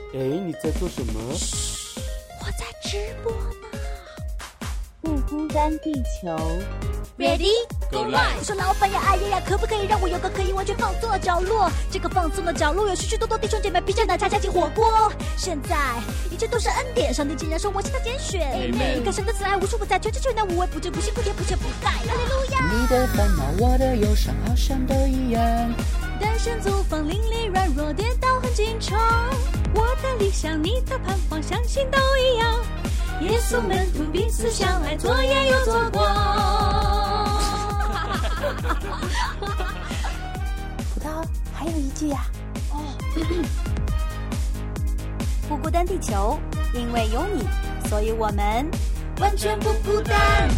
哎，你在做什么？ 我在直播呢。 不孤单地球 Ready Go live 你说老板呀，哎呀呀，可不可以让我有个可以完全放松的角落？这个放松的角落有许许多多弟兄姐妹披着奶茶加进火锅。现在一切都是恩典，上帝竟然说我是他拣选。 Amen 看神的慈爱无处不在，全知全能无微不至，不辛不甜不缺不盖。哈利路亚！ 你的烦恼，我的忧伤，好像都一样。 单身租房，邻里软弱，跌倒很经常。我的理想，你的盼望，相信都一样。耶稣门徒彼此相爱，左眼又左光。 葡萄还有一句呀、 不孤单地球，因为有你，所以我们完全不孤单。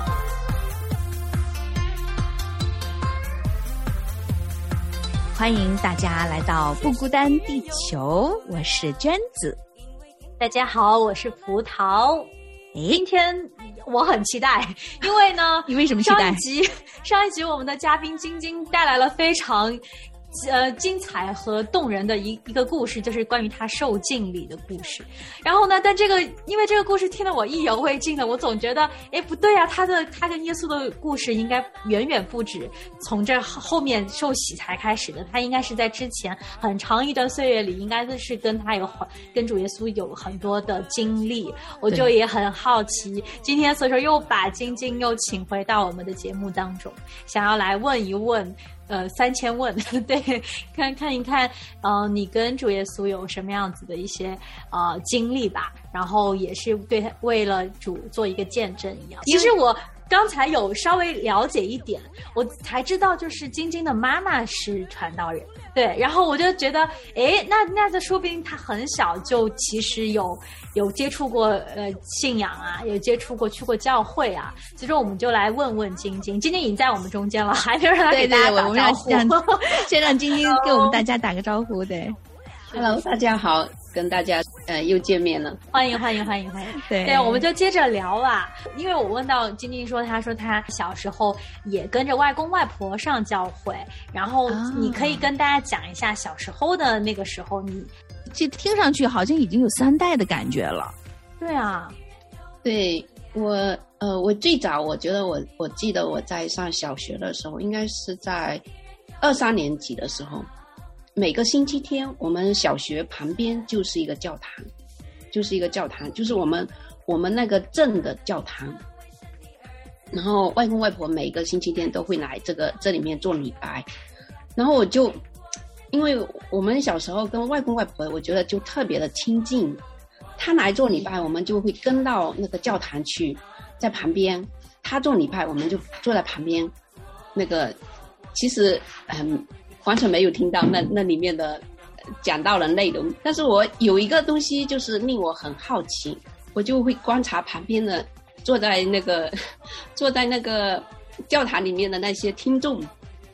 欢迎大家来到不孤单地球，我是娟子。 大家好，我是葡萄。今天我很期待，因为呢， 你为什么期待？ 上一集我们的嘉宾晶晶带来了非常精彩和动人的一个故事，就是关于他受浸礼的故事。然后呢，但因为这个故事听得我意犹未尽的，我总觉得，哎，不对啊，他跟耶稣的故事应该远远不止从这后面受洗才开始的，他应该是在之前很长一段岁月里，应该是跟主耶稣有很多的经历。我就也很好奇，今天所以说又把晶晶又请回到我们的节目当中，想要来问一问。3000问，对，看一看，你跟主耶稣有什么样子的一些经历吧，然后也是为了主做一个见证一样。其实我刚才有稍微了解一点，我才知道就是晶晶的妈妈是传道人，对，然后我就觉得，哎，那这说不定她很小就其实有接触过信仰啊，有接触过去过教会啊。所以说我们就来问问晶晶，晶晶已经在我们中间了，还没有让她给大家打招呼。 先让晶晶跟我们大家打个招呼，对。 Hello， 大家好，跟大家又见面了， 欢迎。对，我们就接着聊吧。因为我问到晶晶说，她小时候也跟着外公外婆上教会，然后你可以跟大家讲一下小时候的那个时候你。 这听上去好像已经有3代的感觉了。 对啊， 对我最早我觉得我记得我在上小学的时候，应该是在2、3年级的时候，每个星期天我们小学旁边就是一个教堂，就是我们那个镇的教堂。然后外公外婆每个星期天都会来这里面做礼拜，然后我就因为我们小时候跟外公外婆，我觉得就特别的亲近。他来做礼拜，我们就会跟到那个教堂去，在旁边。他做礼拜，我们就坐在旁边。那个其实完全没有听到那里面的讲道的内容，但是我有一个东西就是令我很好奇，我就会观察旁边的坐在那个教堂里面的那些听众。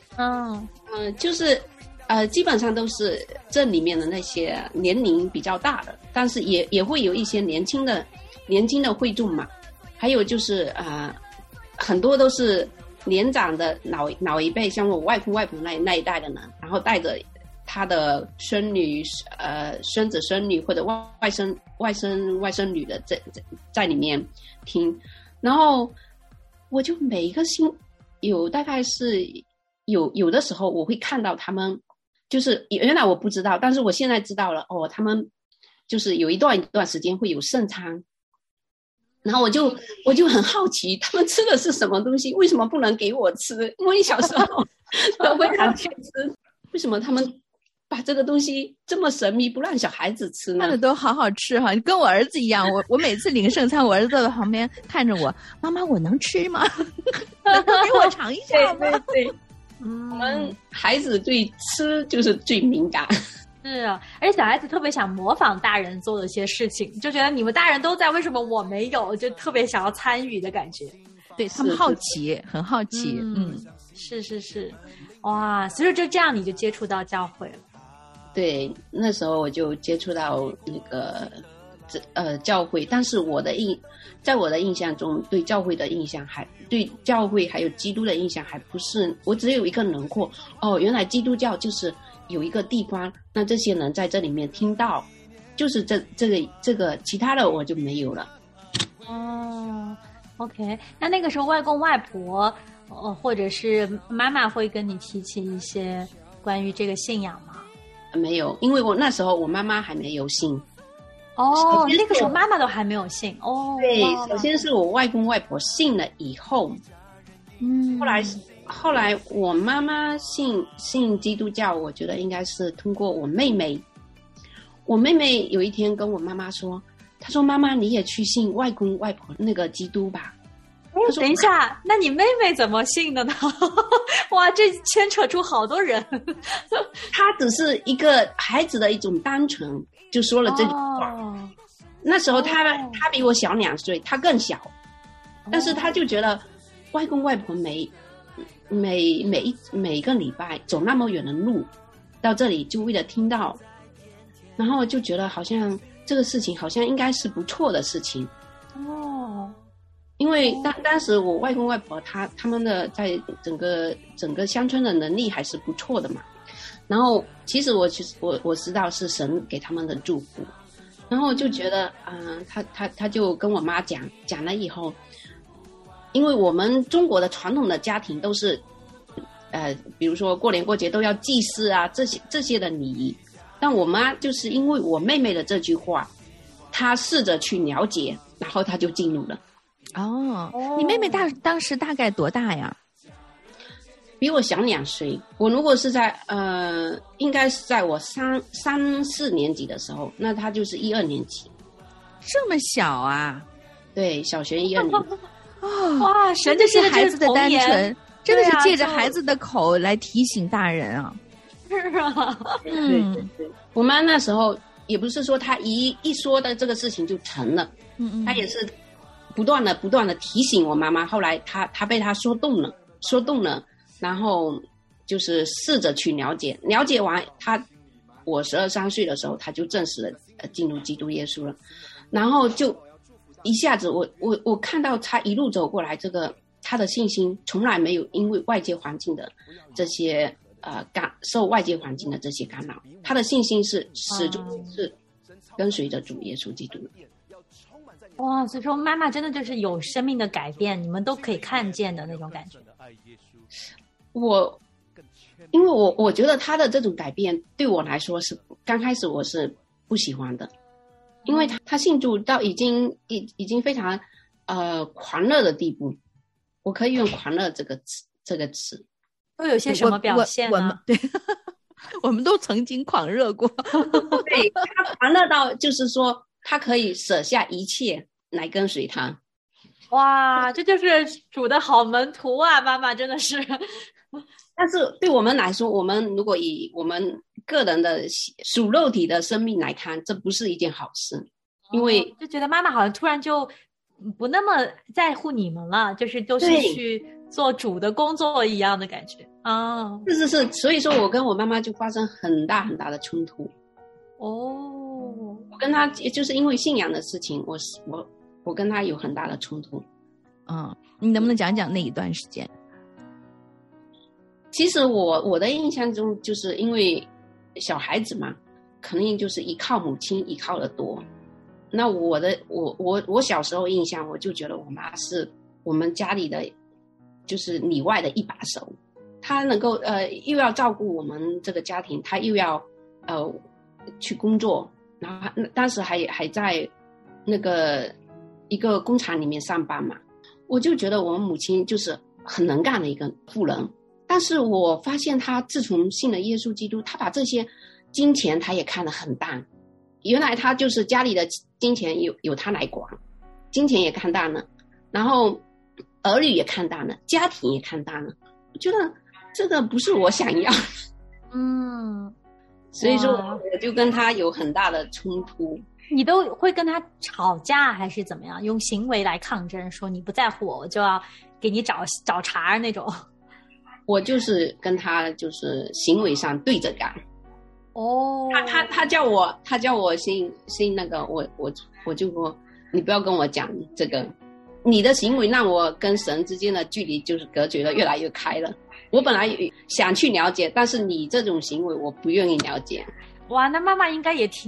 就是基本上都是这里面的那些年龄比较大的，但是也会有一些年轻的会众嘛。还有就是很多都是年长的老一辈，像我外公外婆那一代的人，然后带着他的孙女孙子孙女或者外甥女的在里面听。然后我就每一个大概是有的时候我会看到他们，就是原来我不知道，但是我现在知道了他们就是有一段时间会有圣餐，然后我就很好奇他们吃的是什么东西，为什么不能给我吃？因为小时候都会想去吃，为什么他们把这个东西这么神秘不让小孩子吃呢？ 看着都好好吃哈，跟我儿子一样，我每次领圣餐，我儿子坐在旁边看着我，妈妈我能吃吗？能给我尝一下吗？ 对。我们孩子对吃就是最敏感。 是啊，而且小孩子特别想模仿大人做的一些事情，就觉得你们大人都在，为什么我没有？就特别想要参与的感觉。 对，他们好奇，很好奇。 是，哇！所以说就这样你就接触到教会了。 对，那时候我就接触到那个教会，但是在我的印象中，对教会还有基督的印象还不是，我只有一个轮廓。原来基督教就是有一个地方，那这些人在这里面听到， 就是这个其他的我就没有了。 哦 ，OK， 那个时候外公外婆或者是妈妈会跟你提起一些关于这个信仰吗？ 没有，因为我那时候我妈妈还没有信。 哦，那个时候妈妈都还没有信哦。 对，首先是我外公外婆信了以后，后来我妈妈信基督教，我觉得应该是通过我妹妹。我妹妹有一天跟我妈妈说，她说：“妈妈，你也去信外公外婆那个基督吧。” 等一下，那你妹妹怎么信的呢？哇，这牵扯出好多人。 她只是一个孩子的一种单纯，就说了这句话。那时候她比我小2岁，她更小，但是她就觉得外公外婆每个礼拜走那么远的路到这里，就为了听到，然后就觉得好像这个事情好像应该是不错的事情。哦。因为当时我外公外婆他们的在整个乡村的能力还是不错的嘛，然后其实我知道是神给他们的祝福，然后就觉得他就跟我妈讲了以后，因为我们中国的传统的家庭都是比如说过年过节都要祭祀啊这些的礼仪，但我妈就是因为我妹妹的这句话，她试着去了解，然后她就进入了。 哦，你妹妹当时大概多大呀？ 比我小2岁。我如果是在应该是在我3、4年级的时候，那她就是1、2年级。 这么小啊？ 对，小学1、2年级。 哦， 哇， 神这是孩子的单纯，真的是借着孩子的口来提醒大人啊。 是啊， 对，我妈那时候也不是说她一说的这个事情就成了，她也是不断的提醒我妈妈。后来她被她说动了，然后就是试着去了解完，我12、13岁的时候，她就正式的进入基督耶稣了。然后就一下子我看到她一路走过来，这个她的信心从来没有因为外界环境的这些受外界环境的这些干扰，她的信心是始终是跟随着主耶稣基督。 哇，所以说妈妈真的就是有生命的改变，你们都可以看见的那种感觉。 因为我觉得她的这种改变对我来说是刚开始我是不喜欢的，因为她信主到已经非常狂热的地步，我可以用狂热这个词。 都有些什么表现呢？ 对，我们都曾经狂热过。 对，她狂热到就是说他可以舍下一切来跟随他。 哇，这就是主的好门徒啊！妈妈真的是。 但是对我们来说，我们如果以我们个人的属肉体的生命来看，这不是一件好事，因为就觉得妈妈好像突然就不那么在乎你们了，就是都是去做主的工作一样的感觉啊。 是，所以说我跟我妈妈就发生很大很大的冲突。 哦， 我跟她就是因为信仰的事情，我跟她有很大的冲突。 你能不能讲讲那一段时间？ 其实我的印象中，就是因为小孩子嘛，肯定就是依靠母亲依靠的多。那我小时候印象，我就觉得我妈是我们家里的就是里外的一把手，她能够又要照顾我们这个家庭，她又要去工作，然后当时还在那个一个工厂里面上班嘛。我就觉得我们母亲就是很能干的一个妇人，但是我发现她自从信了耶稣基督，她把这些金钱她也看得很淡。原来她就是家里的金钱有她来管，金钱也看淡了，然后儿女也看淡了，家庭也看淡了。我觉得这个不是我想要。所以说我就跟她有很大的冲突。 你都会跟他吵架还是怎么样？用行为来抗争，说你不在乎我就要给你找茬那种。 我就是跟他就是行为上对着干。 哦， 他叫我信那个，我就说你不要跟我讲这个，你的行为让我跟神之间的距离就是隔绝的越来越开了。我本来想去了解，但是你这种行为我不愿意了解。 哇，那妈妈应该也挺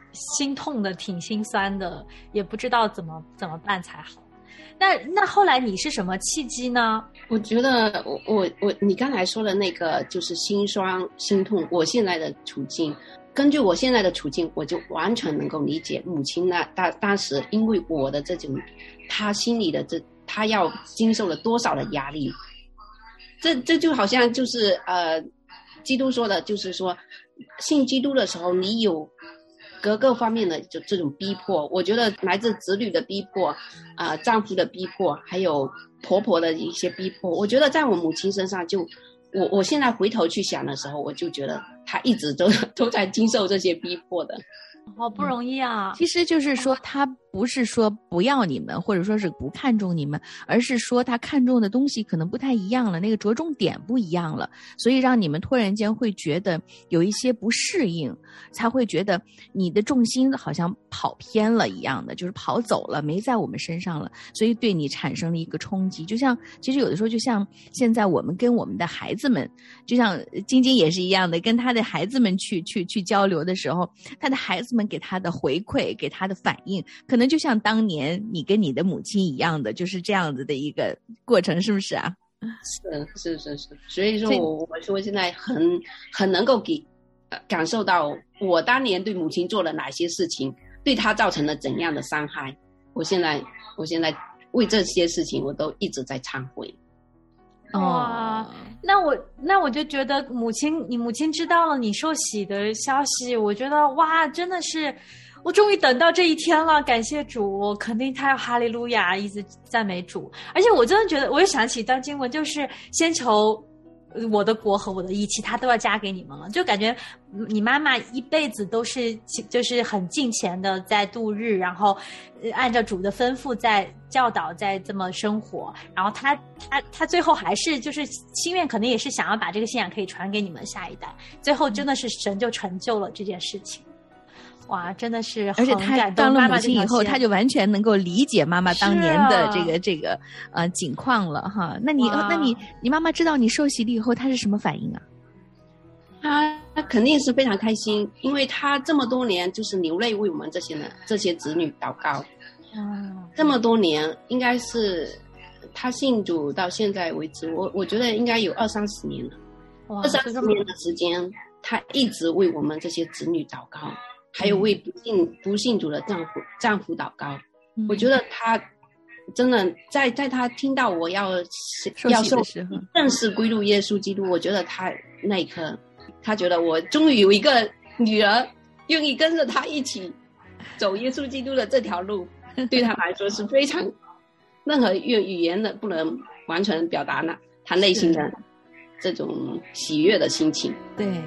心痛的，挺心酸的，也不知道怎么办才好。那后来你是什么契机呢？ 我觉得你刚才说的那个就是心酸心痛，我现在的处境，根据我现在的处境，我就完全能够理解母亲当时因为我的这种，她心里的她要经受了多少的压力。这就好像就是基督说的，就是说信基督的时候，你有各个方面的就这种逼迫，我觉得来自子女的逼迫，丈夫的逼迫，还有婆婆的一些逼迫。我觉得在我母亲身上我现在回头去想的时候，我就觉得她一直都在经受这些逼迫的。 好不容易啊！ 其实就是说，他不是说不要你们，或者说是不看重你们，而是说他看重的东西可能不太一样了，那个着重点不一样了，所以让你们突然间会觉得有一些不适应，才会觉得你的重心好像跑偏了一样的，就是跑走了，没在我们身上了，所以对你产生了一个冲击。就像其实有的时候，就像现在我们跟我们的孩子们，就像晶晶也是一样的，跟他的孩子们去交流的时候，他的孩子们给他的回馈，给他的反应，可能就像当年你跟你的母亲一样的，就是这样子的一个过程，是不是啊？ 是，所以说我说现在很能够感受到我当年对母亲做了哪些事情，对她造成了怎样的伤害。我现在为这些事情我都一直在忏悔。 哇，那我就觉得你母亲知道了你受洗的消息，我觉得哇，真的是我终于等到这一天了，感谢主，肯定他要哈利路亚，一直赞美主。而且我真的觉得，我又想起一段经文，就是先求我的国和我的义，其他都要加给你们了。就感觉你妈妈一辈子都是就是很敬虔的在度日，然后按照主的吩咐在教导，在这么生活。然后她最后还是就是心愿，可能也是想要把这个信仰可以传给你们下一代。最后真的是神就成就了这件事情。哇，真的是很感动。 而且他当了母亲以后，他就完全能够理解妈妈当年的这个境况了哈。那你妈妈知道你受洗了以后，她是什么反应啊？ 她肯定是非常开心，因为她这么多年就是流泪为我们这些子女祷告。这么多年，应该是她信主到现在为止，我觉得应该有20-30年了。20-30年的时间，她一直为我们这些子女祷告。还有为不信主的丈夫祷告。我觉得他真的在他听到我要受正式归入耶稣基督，我觉得他那一刻，他觉得我终于有一个女儿愿意跟着他一起走耶稣基督的这条路，对他来说是非常任何语言的不能完全表达他内心的这种喜悦的心情。 对。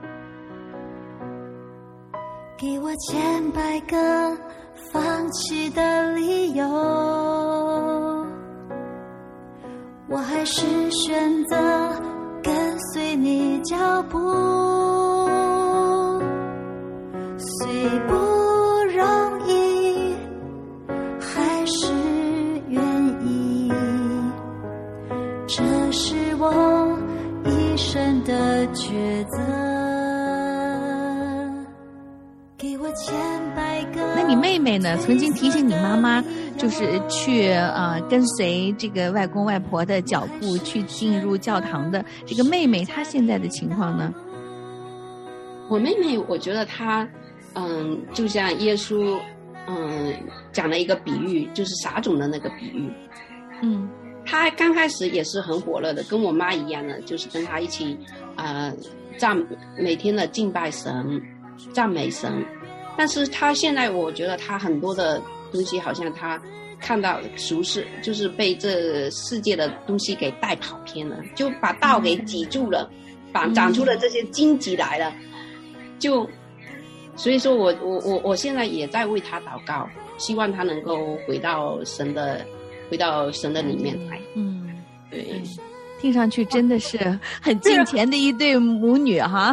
给我100个放弃的理由，我还是选择跟随你脚步，虽不容易，还是愿意，这是我一生的抉择。 那你妹妹呢？曾经提醒你妈妈，就是去跟随这个外公外婆的脚步去进入教堂的这个妹妹，她现在的情况呢？ 我妹妹，我觉得她，就像耶稣，讲了一个比喻，就是撒种的那个比喻。她刚开始也是很火热的，跟我妈一样的，就是跟她一起每天的敬拜神。赞美神，但是他现在我觉得他很多的东西好像他看到俗世，就是被这世界的东西给带跑偏了，就把道给挤住了，长出了这些荆棘来了，所以说我现在也在为他祷告，希望他能够回到神的里面来。对， 听上去真的是很敬虔的一对母女哈。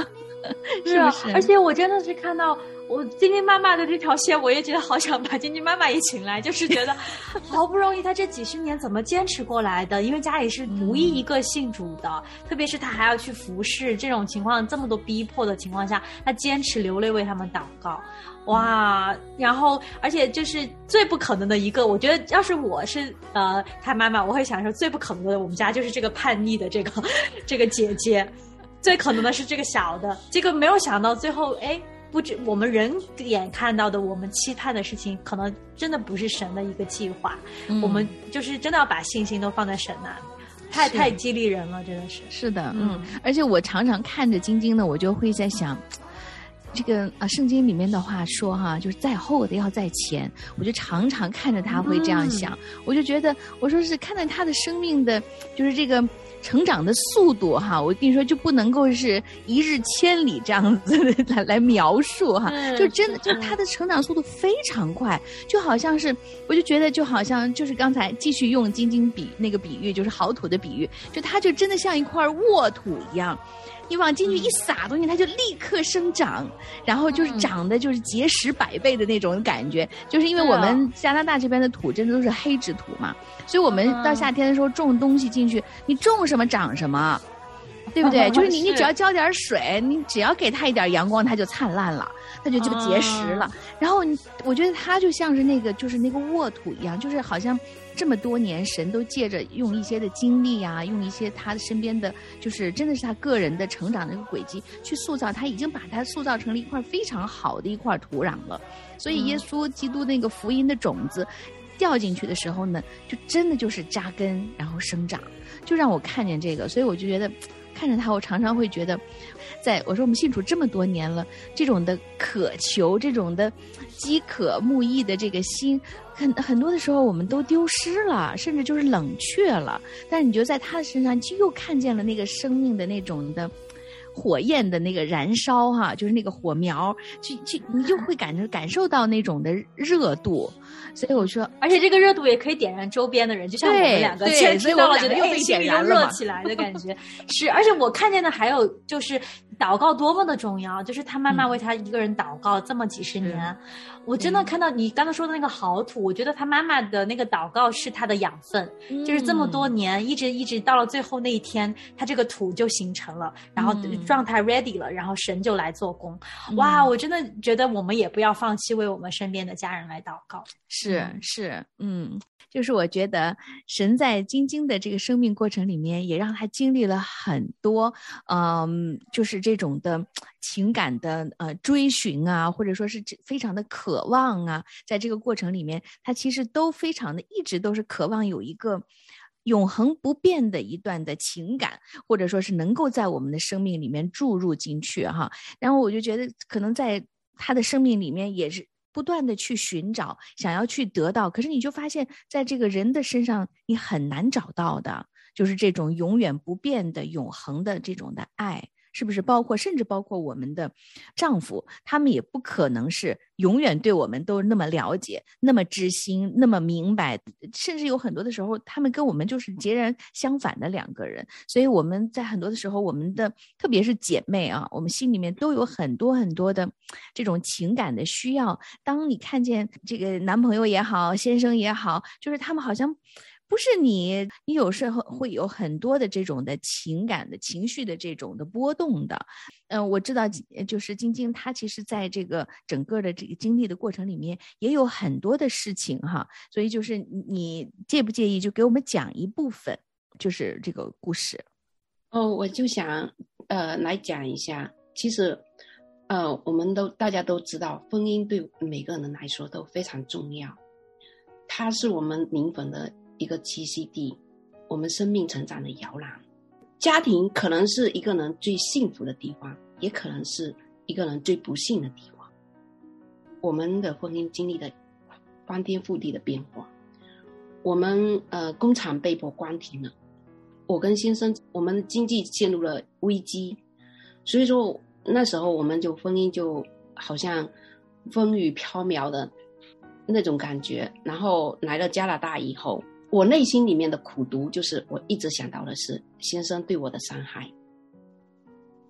是不是？ 而且我真的是看到我晶晶妈妈的这条线，我也觉得好想把晶晶妈妈也请来，就是觉得好不容易她这几十年怎么坚持过来的？因为家里是独一一个信主的，特别是她还要去服侍，这种情况这么多逼迫的情况下，她坚持流泪为他们祷告。哇，然后而且就是最不可能的一个，我觉得要是我是她妈妈，我会想说最不可能的，我们家就是这个叛逆的这个姐姐，最可能的是这个小的，这个没有想到最后不止我们人眼看到的，我们期盼的事情，可能真的不是神的一个计划。我们就是真的要把信心都放在神那里，太激励人了，真的是。 是的，而且我常常看着晶晶呢，我就会在想，这个圣经里面的话说哈，就是在后的要在前，我就常常看着他会这样想，我就觉得我说是看到他的生命的，就是这个成长的速度哈，我跟你说就不能够是一日千里这样子来描述哈，就真的就他的成长速度非常快，就好像是我就觉得就好像就是刚才继续用晶晶那个比喻，就是好土的比喻，就他就真的像一块沃土一样。你往进去一撒东西，它就立刻生长，然后就是长得就是结实百倍的那种感觉。就是因为我们加拿大这边的土真的都是黑质土嘛，所以我们到夏天的时候种东西进去，你种什么长什么，对不对？就是你只要浇点水，你只要给它一点阳光，它就灿烂了，它就结实了。然后我觉得它就像是那个就是那个沃土一样，就是好像这么多年神都借着用一些的经历啊，用一些他身边的就是真的是他个人的成长的一个轨迹去塑造他，已经把他塑造成了一块非常好的一块土壤了。所以耶稣基督那个福音的种子掉进去的时候呢，就真的就是扎根然后生长，就让我看见这个。所以我就觉得看着他，我常常会觉得我说我们信主这么多年了，这种的渴求，这种的饥渴慕义的这个心，很多的时候我们都丢失了，甚至就是冷却了。但是你就在他的身上就又看见了那个生命的那种的火焰的那个燃烧哈，就是那个火苗，你就会感受到那种的热度。所以我说， 而且这个热度也可以点燃周边的人，就像我们两个，所以我觉得又被点燃了， 热起来的感觉是。而且我看见的还有就是祷告多么的重要，就是他妈妈为他一个人祷告这么几十年，我真的看到你刚才说的那个好土，我觉得他妈妈的那个祷告是他的养分，就是这么多年一直到了最后那一天，他这个土就形成了，然后状态 ready 了，然后神就来做工。哇，我真的觉得我们也不要放弃为我们身边的家人来祷告。 是，就是我觉得神在晶晶的这个生命过程里面，也让他经历了很多，就是这种的情感的追寻啊，或者说是非常的渴望啊，在这个过程里面，他其实都非常的一直都是渴望有一个永恒不变的一段的情感，或者说是能够在我们的生命里面注入进去哈。然后我就觉得可能在他的生命里面也是不断的去寻找，想要去得到，可是你就发现在这个人的身上你很难找到的，就是这种永远不变的永恒的这种的爱，是不是？甚至包括我们的丈夫，他们也不可能是永远对我们都那么了解，那么知心，那么明白，甚至有很多的时候他们跟我们就是截然相反的两个人。所以我们在很多的时候，我们的特别是姐妹啊，我们心里面都有很多很多的这种情感的需要。当你看见这个男朋友也好，先生也好，就是他们好像不是你有时候会有很多的这种的情感的情绪的这种的波动的。我知道就是晶晶她其实在这个整个的这个经历的过程里面也有很多的事情哈，所以就是你介不介意就给我们讲一部分就是这个故事？ 我就想来讲一下，其实我们大家都知道，婚姻对每个人来说都非常重要，它是我们灵魂的一个栖息地，我们生命成长的摇篮。家庭可能是一个人最幸福的地方，也可能是一个人最不幸的地方。我们的婚姻经历了翻天覆地的变化，我们工厂被迫关停了，我跟先生我们经济陷入了危机，所以说那时候我们就婚姻就好像风雨飘渺的那种感觉。然后来了加拿大以后，我内心里面的苦毒就是我一直想到的是先生对我的伤害，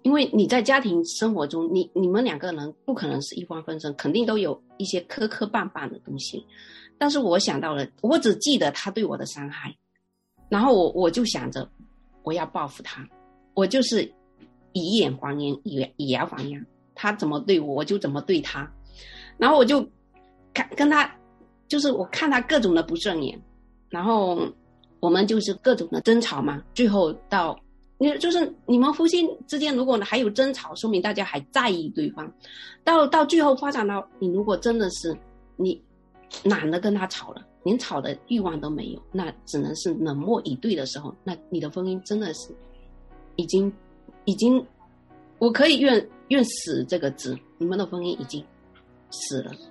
因为你在家庭生活中，你们两个人不可能是一帆风顺，肯定都有一些磕磕绊绊的东西。但是我想到了，我只记得他对我的伤害，然后我就想着我要报复他，我就是以眼还眼，以牙还牙，他怎么对我，我就怎么对他。然后我就跟他，就是我看他各种的不顺眼，然后我们就是各种的争吵嘛。最后到，就是你们夫妻之间如果还有争吵，说明大家还在意对方。到最后发展到，你如果真的是你懒得跟他吵了，连吵的欲望都没有，那只能是冷漠以对的时候，那你的婚姻真的是已经，我可以愿死这个字，你们的婚姻已经死了。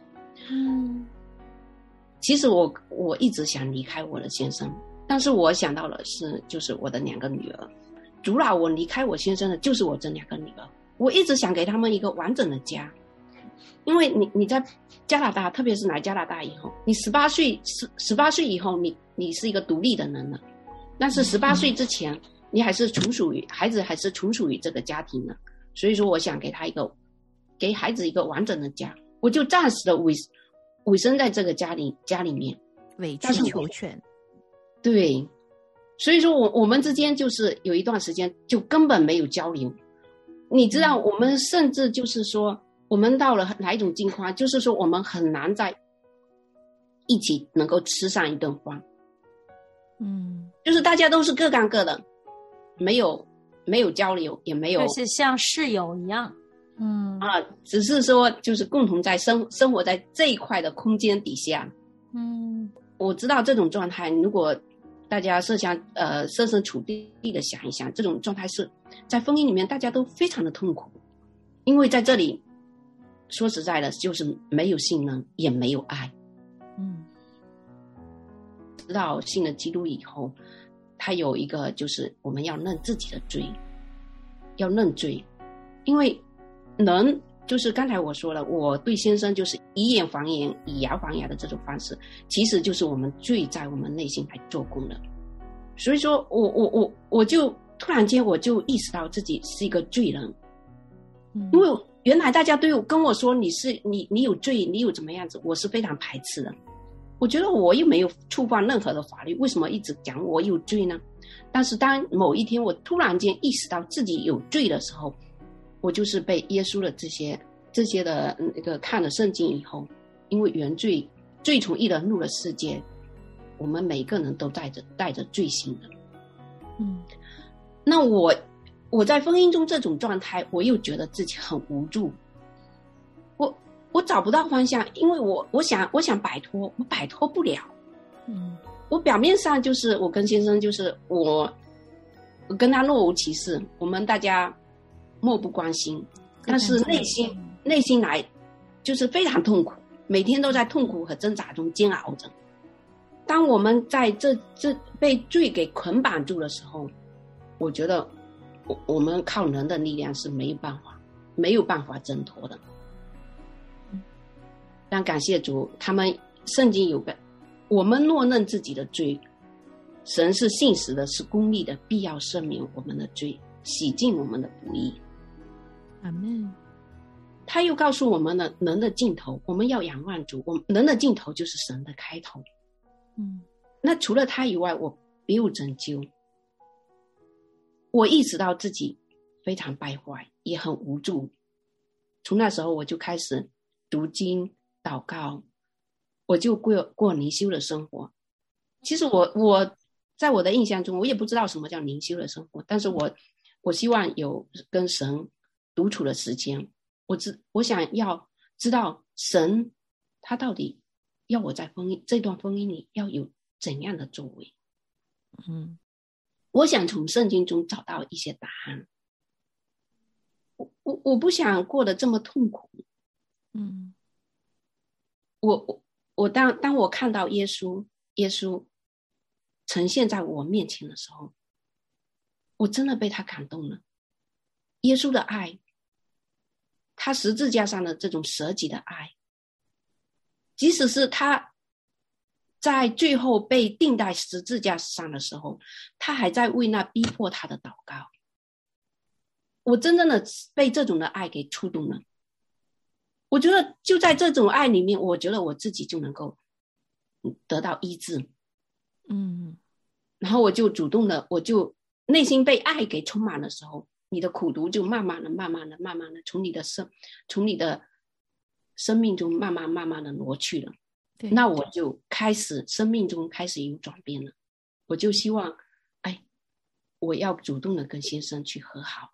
其实我一直想离开我的先生，但是我想到了就是我的2个女儿，阻挠我离开我先生的就是我这2个女儿。我一直想给他们一个完整的家，因为你在加拿大，特别是来加拿大以后，你18岁以后，你是一个独立的人了，但是18岁之前，你还是孩子还是从属于这个家庭的。所以说，我想给孩子一个完整的家，我就暂时的委身在这个家里面， 委曲求全。 对，所以说我们之间就是有一段时间就根本没有交流。你知道，我们甚至就是说，我们到了哪一种境况，就是说我们很难在一起能够吃上一顿饭。就是大家都是各干各的，没有交流，也没有， 就是像室友一样。 只是说就是共同在生活在这一块的空间底下。我知道这种状态，如果大家设身处地的想一想，这种状态是在婚姻里面大家都非常的痛苦，因为在这里说实在的，就是没有信任，也没有爱。知道信了基督以后，他有一个就是我们要认自己的罪，要认罪，因为人就是刚才我说了，我对先生就是以眼还眼，以牙还牙的这种方式，其实就是我们罪在我们内心来做工的。所以说我就突然间我就意识到自己是一个罪人。因为原来大家都跟我说你有罪，你有怎么样子，我是非常排斥的。我觉得我又没有触犯任何的法律，为什么一直讲我有罪呢？但是当某一天我突然间意识到自己有罪的时候，我就是被耶稣的这些的那个看了圣经以后，因为原罪从一人入了世界，我们每个人都带着罪行的。那我在婚姻中这种状态，我又觉得自己很无助，我找不到方向，因为我想摆脱，我摆脱不了。我表面上就是我跟先生就是我跟他若无其事，我们大家漠不关心，但是内心来就是非常痛苦，每天都在痛苦和挣扎中煎熬着。当我们在这被罪给捆绑住的时候，我觉得我们靠人的力量是没有办法挣脱的。但感谢主，他们圣经有个，我们若认自己的罪，神是信实的，是公义的，必要赦免我们的罪，洗净我们的不义。 阿们。 他又告诉我们了人的尽头，我们要仰望主，人的尽头就是神的开头。那除了他以外，我别有拯救。我意识到自己非常败坏，也很无助。从那时候我就开始读经祷告，我就过灵修的生活。其实我在我的印象中，我也不知道什么叫灵修的生活，但是我希望有跟神独处的时间。我想要知道神他到底要我在这段婚姻里要有怎样的作为。我想从圣经中找到一些答案。我不想过得这么痛苦。当我看到耶稣呈现在我面前的时候，我真的被他感动了。耶稣的爱，他十字架上的这种舍己的爱，即使是他在最后被钉在十字架上的时候，他还在为那逼迫他的祷告。 我真正的被这种的爱给触动了。我觉得就在这种爱里面，我觉得我自己就能够得到医治。然后我就主动的，我就内心被爱给充满的时候，你的苦毒就慢慢的从你的生命中慢慢的挪去了。那我就生命中开始有转变了。我就希望我要主动的跟先生去和好。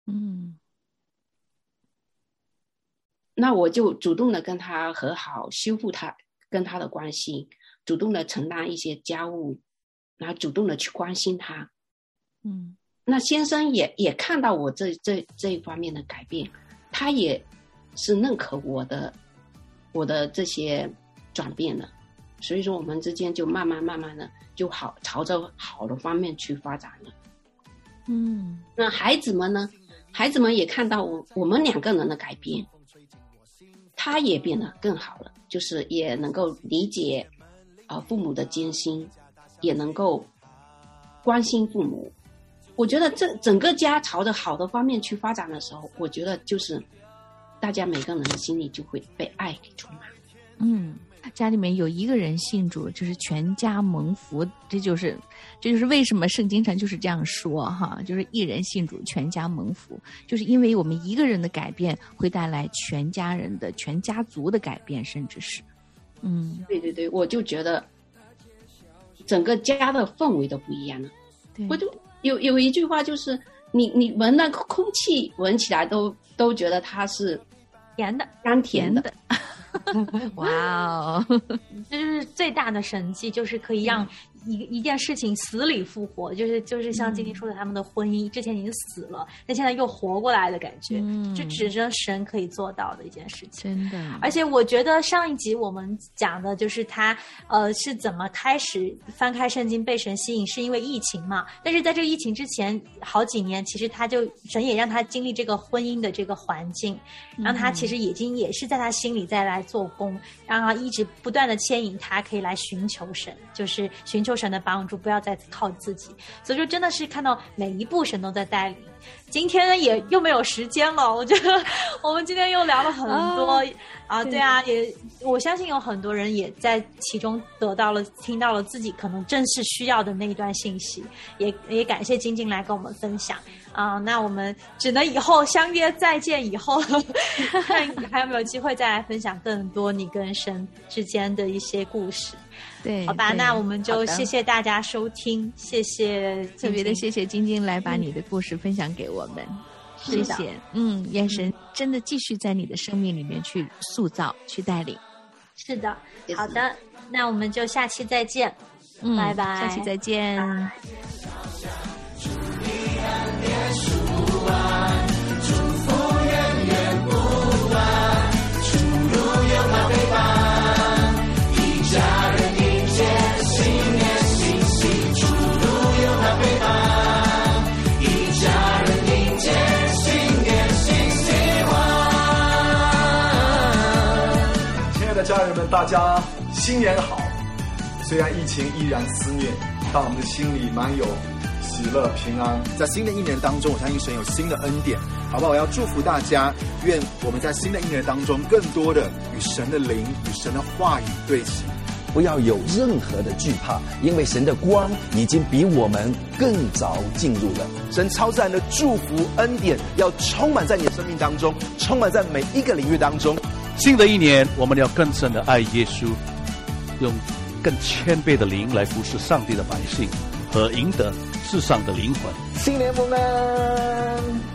那我就主动的跟他和好，修复他跟他的关系，主动的承担一些家务，然后主动的去关心他。那先生也看到我这一方面的改变，他也是认可我的这些转变的。所以说我们之间就慢慢的就朝着好的方面去发展了。那孩子们呢？孩子们也看到我们两个人的改变，他也变得更好了，就是也能够理解父母的艰辛，也能够关心父母。我觉得这整个家朝着好的方面去发展的时候，我觉得就是大家每个人的心里就会被爱给充满。 家里面有一个人信主，就是全家蒙福。这就是为什么圣经上就是这样说哈，就是一人信主，全家蒙福，就是因为我们一个人的改变会带来全家人的、全家族的改变，甚至是， 对，我就觉得整个家的氛围都不一样了。我就有一句话就是，你闻那个空气，闻起来都觉得它是甜的， 甘甜的。 哇哦， 这就是最大的神迹，就是可以让一件事情死里复活，就是像今天说的，他们的婚姻之前已经死了，但现在又活过来的感觉，就只有神可以做到的一件事情。 真的， 而且我觉得上一集我们讲的就是他是怎么开始翻开圣经被神吸引，是因为疫情嘛。但是在这疫情之前好几年，其实神也让他经历这个婚姻的这个环境，让他其实也是在他心里再来做工，让他一直不断的牵引他可以来寻求神，就是寻求神的帮助，不要再靠自己。所以说真的是看到每一步神都在带领。今天呢也又没有时间了，我觉得我们今天又聊了很多对啊，也我相信有很多人也在其中听到了自己可能正是需要的那一段信息，也感谢晶晶来跟我们分享那我们只能以后相约再见，以后看还有没有机会再来分享更多你跟神之间的一些故事。 对， 好吧，那我们就谢谢大家收听，谢谢特别的谢谢晶晶来把你的故事分享给我们，谢谢。愿神真的继续在你的生命里面去塑造，去带领。 是的，好的，那我们就下期再见，拜拜， 下期再见。 祝福源源不断，出路有那陪伴，一家人迎接新年新希，出路有那陪伴，一家人迎接新年新希望。 亲爱的家人们，大家新年好！虽然疫情依然肆虐，但我们的心里满有喜乐平安。 在新的一年当中，我相信神有新的恩典，好不好？我要祝福大家，愿我们在新的一年当中更多的与神的灵、与神的话语对齐， 不要有任何的惧怕，因为神的光已经比我们更早进入了。 神超自然的祝福恩典要充满在你的生命当中，充满在每一个领域当中。 新的一年，我们要更深的爱耶稣，用更谦卑的灵来服侍上帝的百姓和赢得世上的灵魂。 新年丰安。